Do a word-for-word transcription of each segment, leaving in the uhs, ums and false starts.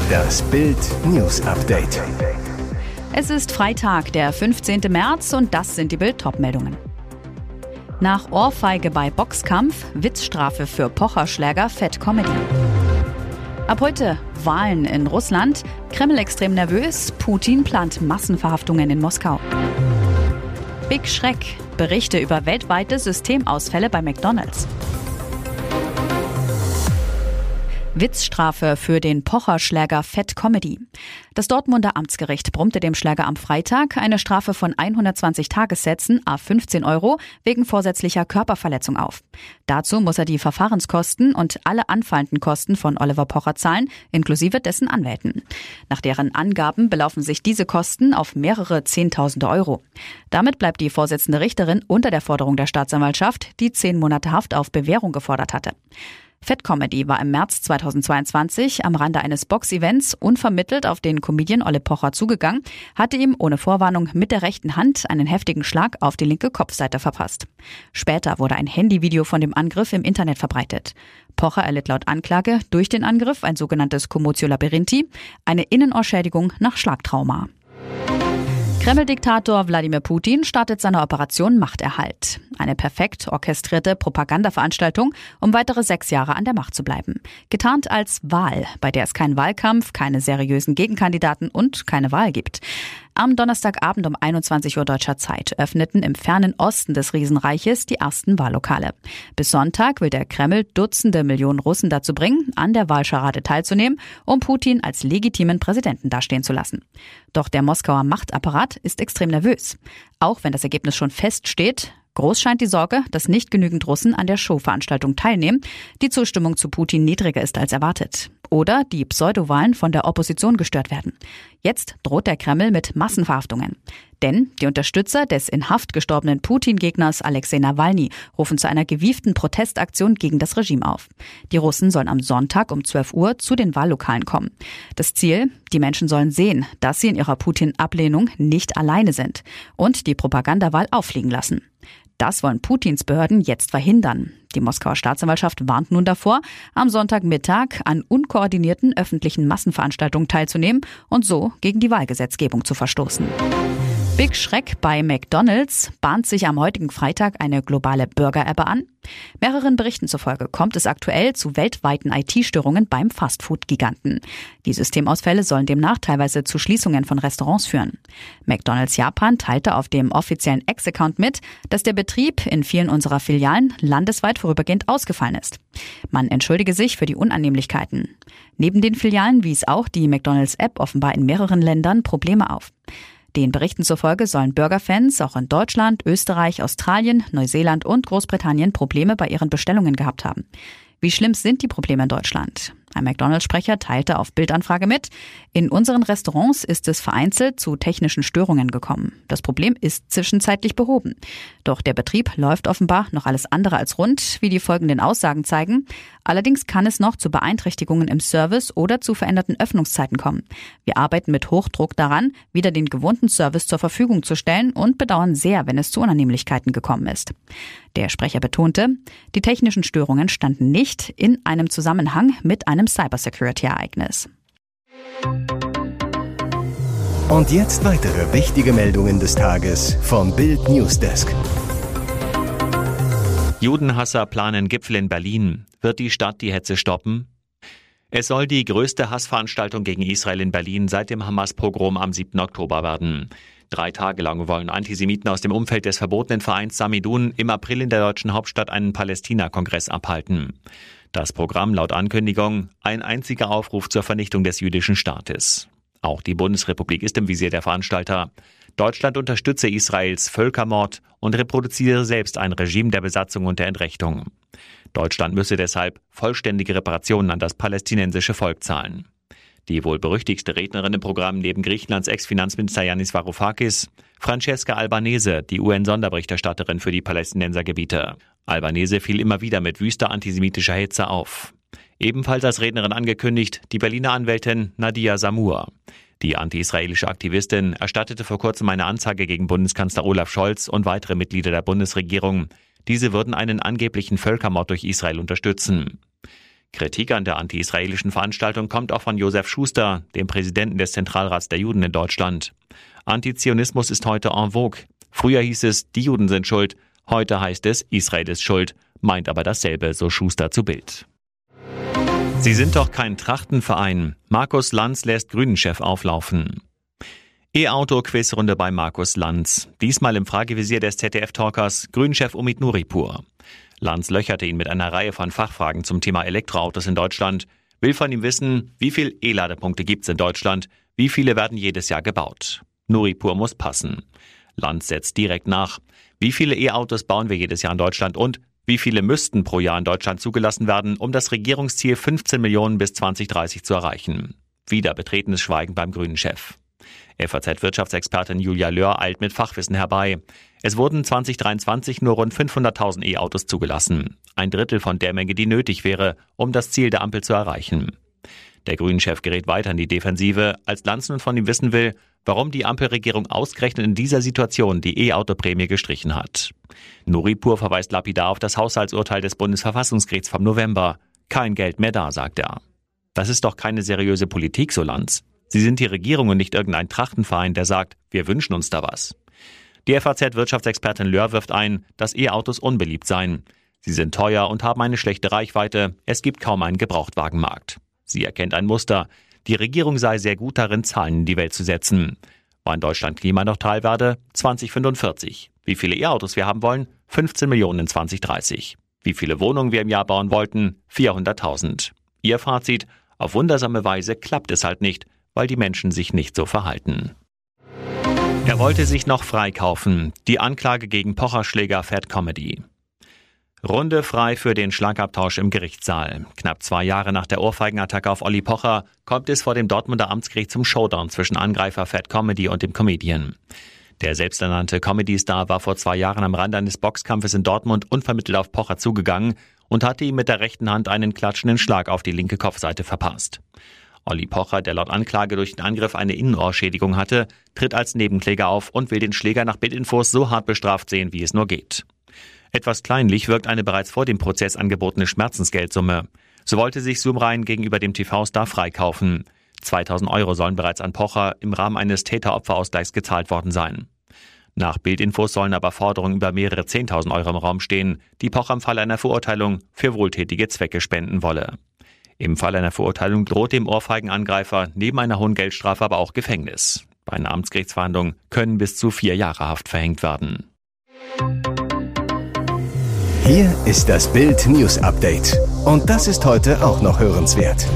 Das Bild News Update. Es ist Freitag, der fünfzehnten März, und das sind die Bild-Top-Meldungen. Nach Ohrfeige bei Boxkampf, Witzstrafe für Pocher-Schläger, Fett-Comedy. Ab heute Wahlen in Russland, Kreml extrem nervös, Putin plant Massenverhaftungen in Moskau. Big Schreck, Berichte über weltweite Systemausfälle bei McDonald's. Witzstrafe für den Pocher-Schläger Fett Comedy. Das Dortmunder Amtsgericht brummte dem Schläger am Freitag eine Strafe von hundertzwanzig Tagessätzen à fünfzehn Euro wegen vorsätzlicher Körperverletzung auf. Dazu muss er die Verfahrenskosten und alle anfallenden Kosten von Oliver Pocher zahlen, inklusive dessen Anwälten. Nach deren Angaben belaufen sich diese Kosten auf mehrere Zehntausende Euro. Damit bleibt die Vorsitzende Richterin unter der Forderung der Staatsanwaltschaft, die zehn Monate Haft auf Bewährung gefordert hatte. Fett Comedy war im März zweitausendzweiundzwanzig am Rande eines Boxevents unvermittelt auf den Comedian Ole Pocher zugegangen, hatte ihm ohne Vorwarnung mit der rechten Hand einen heftigen Schlag auf die linke Kopfseite verpasst. Später wurde ein Handyvideo von dem Angriff im Internet verbreitet. Pocher erlitt laut Anklage durch den Angriff ein sogenanntes Commotio Labyrinthitis, eine Innenohrschädigung nach Schlagtrauma. Kreml-Diktator Wladimir Putin startet seine Operation Machterhalt. Eine perfekt orchestrierte Propagandaveranstaltung, um weitere sechs Jahre an der Macht zu bleiben. Getarnt als Wahl, bei der es keinen Wahlkampf, keine seriösen Gegenkandidaten und keine Wahl gibt. Am Donnerstagabend um einundzwanzig Uhr deutscher Zeit öffneten im fernen Osten des Riesenreiches die ersten Wahllokale. Bis Sonntag will der Kreml Dutzende Millionen Russen dazu bringen, an der Wahlscharade teilzunehmen, um Putin als legitimen Präsidenten dastehen zu lassen. Doch der Moskauer Machtapparat ist extrem nervös. Auch wenn das Ergebnis schon feststeht, groß scheint die Sorge, dass nicht genügend Russen an der Showveranstaltung teilnehmen, die Zustimmung zu Putin niedriger ist als erwartet. Oder die Pseudowahlen von der Opposition gestört werden. Jetzt droht der Kreml mit Massenverhaftungen. Denn die Unterstützer des in Haft gestorbenen Putin-Gegners Alexei Nawalny rufen zu einer gewieften Protestaktion gegen das Regime auf. Die Russen sollen am Sonntag um zwölf Uhr zu den Wahllokalen kommen. Das Ziel: Die Menschen sollen sehen, dass sie in ihrer Putin-Ablehnung nicht alleine sind und die Propagandawahl auffliegen lassen. Das wollen Putins Behörden jetzt verhindern. Die Moskauer Staatsanwaltschaft warnt nun davor, am Sonntagmittag an unkoordinierten öffentlichen Massenveranstaltungen teilzunehmen und so gegen die Wahlgesetzgebung zu verstoßen. Big Schreck bei McDonald's bahnt sich am heutigen Freitag eine globale Burger-Ebbe an. Mehreren Berichten zufolge kommt es aktuell zu weltweiten I T-Störungen beim Fastfood-Giganten. Die Systemausfälle sollen demnach teilweise zu Schließungen von Restaurants führen. McDonald's Japan teilte auf dem offiziellen X-Account mit, dass der Betrieb in vielen unserer Filialen landesweit vorübergehend ausgefallen ist. Man entschuldige sich für die Unannehmlichkeiten. Neben den Filialen wies auch die McDonald's-App offenbar in mehreren Ländern Probleme auf. Den Berichten zufolge sollen Burgerfans auch in Deutschland, Österreich, Australien, Neuseeland und Großbritannien Probleme bei ihren Bestellungen gehabt haben. Wie schlimm sind die Probleme in Deutschland? Ein McDonald's-Sprecher teilte auf Bildanfrage mit: In unseren Restaurants ist es vereinzelt zu technischen Störungen gekommen. Das Problem ist zwischenzeitlich behoben. Doch der Betrieb läuft offenbar noch alles andere als rund, wie die folgenden Aussagen zeigen. Allerdings kann es noch zu Beeinträchtigungen im Service oder zu veränderten Öffnungszeiten kommen. Wir arbeiten mit Hochdruck daran, wieder den gewohnten Service zur Verfügung zu stellen und bedauern sehr, wenn es zu Unannehmlichkeiten gekommen ist. Der Sprecher betonte, die technischen Störungen standen nicht in einem Zusammenhang mit einem Cybersecurity-Ereignis. Und jetzt weitere wichtige Meldungen des Tages vom Bild Newsdesk. Judenhasser planen Gipfel in Berlin. Wird die Stadt die Hetze stoppen? Es soll die größte Hassveranstaltung gegen Israel in Berlin seit dem Hamas-Pogrom am siebten Oktober werden. Drei Tage lang wollen Antisemiten aus dem Umfeld des verbotenen Vereins Samidun im April in der deutschen Hauptstadt einen Palästina-Kongress abhalten. Das Programm laut Ankündigung: ein einziger Aufruf zur Vernichtung des jüdischen Staates. Auch die Bundesrepublik ist im Visier der Veranstalter. Deutschland unterstütze Israels Völkermord und reproduziere selbst ein Regime der Besatzung und der Entrechtung. Deutschland müsse deshalb vollständige Reparationen an das palästinensische Volk zahlen. Die wohl berüchtigste Rednerin im Programm neben Griechenlands Ex-Finanzminister Yannis Varoufakis: Francesca Albanese, die U N-Sonderberichterstatterin für die Palästinensergebiete. Albanese fiel immer wieder mit wüster antisemitischer Hetze auf. Ebenfalls als Rednerin angekündigt die Berliner Anwältin Nadia Samur. Die anti-israelische Aktivistin erstattete vor kurzem eine Anzeige gegen Bundeskanzler Olaf Scholz und weitere Mitglieder der Bundesregierung. Diese würden einen angeblichen Völkermord durch Israel unterstützen. Kritik an der anti-israelischen Veranstaltung kommt auch von Josef Schuster, dem Präsidenten des Zentralrats der Juden in Deutschland. Antizionismus ist heute en vogue. Früher hieß es, die Juden sind schuld, heute heißt es, Israel ist schuld, meint aber dasselbe, so Schuster zu Bild. Sie sind doch kein Trachtenverein. Markus Lanz lässt Grünen-Chef auflaufen. E-Auto-Quizrunde bei Markus Lanz. Diesmal im Fragevisier des Z D F-Talkers Grünen-Chef Omid Nuripur. Lanz löcherte ihn mit einer Reihe von Fachfragen zum Thema Elektroautos in Deutschland, will von ihm wissen, wie viele E-Ladepunkte gibt's in Deutschland, wie viele werden jedes Jahr gebaut. Nuripur muss passen. Lanz setzt direkt nach. Wie viele E-Autos bauen wir jedes Jahr in Deutschland und wie viele müssten pro Jahr in Deutschland zugelassen werden, um das Regierungsziel fünfzehn Millionen bis zwanzig dreißig zu erreichen? Wieder betretenes Schweigen beim Grünen-Chef. F A Z-Wirtschaftsexpertin Julia Löhr eilt mit Fachwissen herbei. Es wurden zwanzig dreiundzwanzig nur rund fünfhunderttausend E-Autos zugelassen. Ein Drittel von der Menge, die nötig wäre, um das Ziel der Ampel zu erreichen. Der Grünen-Chef gerät weiter in die Defensive, als Lanz nun von ihm wissen will, warum die Ampelregierung ausgerechnet in dieser Situation die E-Auto-Prämie gestrichen hat. Nuripur verweist lapidar auf das Haushaltsurteil des Bundesverfassungsgerichts vom November. Kein Geld mehr da, sagt er. Das ist doch keine seriöse Politik, so Lanz. Sie sind die Regierung und nicht irgendein Trachtenverein, der sagt, wir wünschen uns da was. Die F A Z-Wirtschaftsexpertin Löhr wirft ein, dass E-Autos unbeliebt seien. Sie sind teuer und haben eine schlechte Reichweite. Es gibt kaum einen Gebrauchtwagenmarkt. Sie erkennt ein Muster. Die Regierung sei sehr gut darin, Zahlen in die Welt zu setzen. Wann Deutschland klimaneutral werde? zwanzig fünfundvierzig. Wie viele E-Autos wir haben wollen? fünfzehn Millionen in zwanzig dreißig. Wie viele Wohnungen wir im Jahr bauen wollten? vierhunderttausend. Ihr Fazit? Auf wundersame Weise klappt es halt nicht, weil die Menschen sich nicht so verhalten. Er wollte sich noch freikaufen. Die Anklage gegen Pocher-Schläger Fat Comedy. Runde frei für den Schlagabtausch im Gerichtssaal. Knapp zwei Jahre nach der Ohrfeigenattacke auf Olli Pocher kommt es vor dem Dortmunder Amtsgericht zum Showdown zwischen Angreifer Fat Comedy und dem Comedian. Der selbsternannte Comedy-Star war vor zwei Jahren am Rande eines Boxkampfes in Dortmund unvermittelt auf Pocher zugegangen und hatte ihm mit der rechten Hand einen klatschenden Schlag auf die linke Kopfseite verpasst. Olli Pocher, der laut Anklage durch den Angriff eine Innenohrschädigung hatte, tritt als Nebenkläger auf und will den Schläger nach Bildinfos so hart bestraft sehen, wie es nur geht. Etwas kleinlich wirkt eine bereits vor dem Prozess angebotene Schmerzensgeldsumme. So wollte sich Sumrein gegenüber dem T V-Star freikaufen. zweitausend Euro sollen bereits an Pocher im Rahmen eines Täter-Opfer-Ausgleichs gezahlt worden sein. Nach Bildinfos sollen aber Forderungen über mehrere zehntausend Euro im Raum stehen, die Pocher im Fall einer Verurteilung für wohltätige Zwecke spenden wolle. Im Fall einer Verurteilung droht dem Ohrfeigenangreifer neben einer hohen Geldstrafe aber auch Gefängnis. Bei einer Amtsgerichtsverhandlung können bis zu vier Jahre Haft verhängt werden. Hier ist das Bild News Update. Und das ist heute auch noch hörenswert.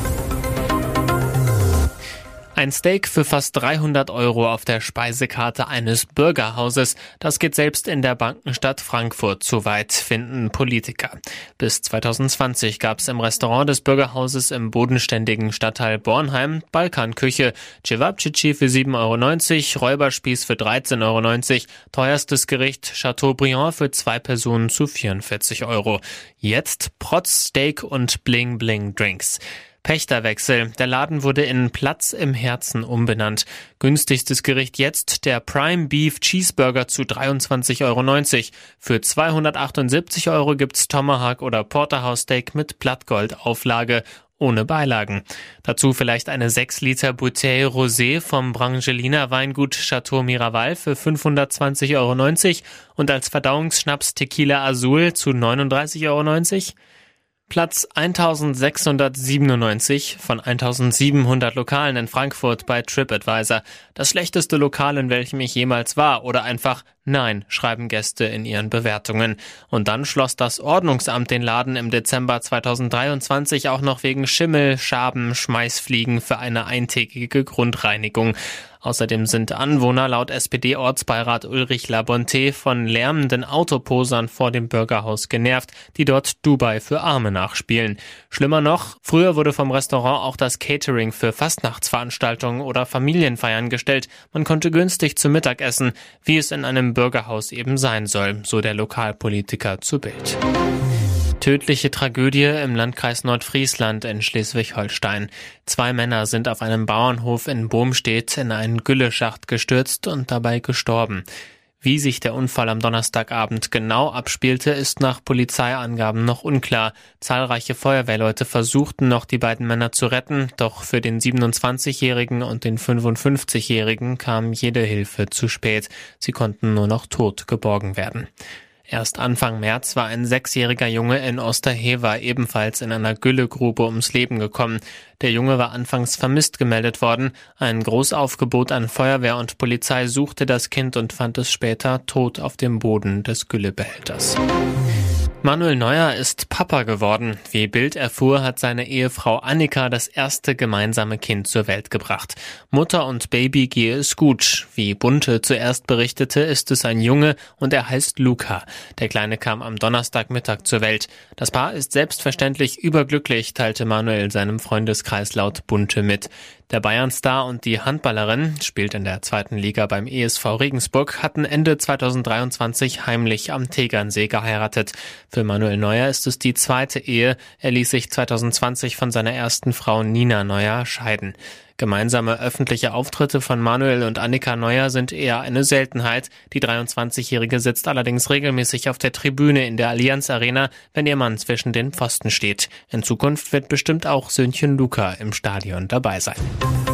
Ein Steak für fast dreihundert Euro auf der Speisekarte eines Bürgerhauses. Das geht selbst in der Bankenstadt Frankfurt zu weit, finden Politiker. Bis zwanzig zwanzig gab es im Restaurant des Bürgerhauses im bodenständigen Stadtteil Bornheim Balkanküche. Cevapcici für sieben Euro neunzig, Räuberspieß für dreizehn Euro neunzig, teuerstes Gericht Chateaubriand für zwei Personen zu vierundvierzig Euro. Jetzt Protz, Steak und Bling Bling Drinks. Pächterwechsel. Der Laden wurde in Platz im Herzen umbenannt. Günstigstes Gericht jetzt der Prime Beef Cheeseburger zu dreiundzwanzig Euro neunzig. Für zweihundertachtundsiebzig Euro gibt's Tomahawk oder Porterhouse Steak mit Blattgoldauflage. Ohne Beilagen. Dazu vielleicht eine sechs Liter Bouteille Rosé vom Brangelina Weingut Chateau Miraval für fünfhundertzwanzig Euro neunzig und als Verdauungsschnaps Tequila Azul zu neununddreißig Euro neunzig. Platz eintausendsechshundertsiebenundneunzig von eintausendsiebenhundert Lokalen in Frankfurt bei TripAdvisor. Das schlechteste Lokal, in welchem ich jemals war, oder einfach Nein, schreiben Gäste in ihren Bewertungen. Und dann schloss das Ordnungsamt den Laden im Dezember zweitausenddreiundzwanzig auch noch wegen Schimmel, Schaben, Schmeißfliegen für eine eintägige Grundreinigung. Außerdem sind Anwohner laut S P D-Ortsbeirat Ulrich Labonte von lärmenden Autoposern vor dem Bürgerhaus genervt, die dort Dubai für Arme nachspielen. Schlimmer noch, früher wurde vom Restaurant auch das Catering für Fastnachtsveranstaltungen oder Familienfeiern gestellt. Man konnte günstig zu Mittag essen, wie es in einem Bürgerhaus eben sein soll, so der Lokalpolitiker zu Bild. Tödliche Tragödie im Landkreis Nordfriesland in Schleswig-Holstein. Zwei Männer sind auf einem Bauernhof in Bohmstedt in einen Gülleschacht gestürzt und dabei gestorben. Wie sich der Unfall am Donnerstagabend genau abspielte, ist nach Polizeiangaben noch unklar. Zahlreiche Feuerwehrleute versuchten noch, die beiden Männer zu retten, doch für den siebenundzwanzigjährigen und den fünfundfünfzigjährigen kam jede Hilfe zu spät. Sie konnten nur noch tot geborgen werden. Erst Anfang März war ein sechsjähriger Junge in Osterhever ebenfalls in einer Güllegrube ums Leben gekommen. Der Junge war anfangs vermisst gemeldet worden. Ein Großaufgebot an Feuerwehr und Polizei suchte das Kind und fand es später tot auf dem Boden des Güllebehälters. Manuel Neuer ist Papa geworden. Wie Bild erfuhr, hat seine Ehefrau Annika das erste gemeinsame Kind zur Welt gebracht. Mutter und Baby gehe es gut. Wie Bunte zuerst berichtete, ist es ein Junge und er heißt Luca. Der Kleine kam am Donnerstagmittag zur Welt. Das Paar ist selbstverständlich überglücklich, teilte Manuel seinem Freundeskreis laut Bunte mit. Der Bayern-Star und die Handballerin, spielt in der zweiten Liga beim E S V Regensburg, hatten Ende zweitausenddreiundzwanzig heimlich am Tegernsee geheiratet. Für Manuel Neuer ist es die zweite Ehe. Er ließ sich zweitausendzwanzig von seiner ersten Frau Nina Neuer scheiden. Gemeinsame öffentliche Auftritte von Manuel und Annika Neuer sind eher eine Seltenheit. Die dreiundzwanzigjährige sitzt allerdings regelmäßig auf der Tribüne in der Allianz Arena, wenn ihr Mann zwischen den Pfosten steht. In Zukunft wird bestimmt auch Söhnchen Luca im Stadion dabei sein.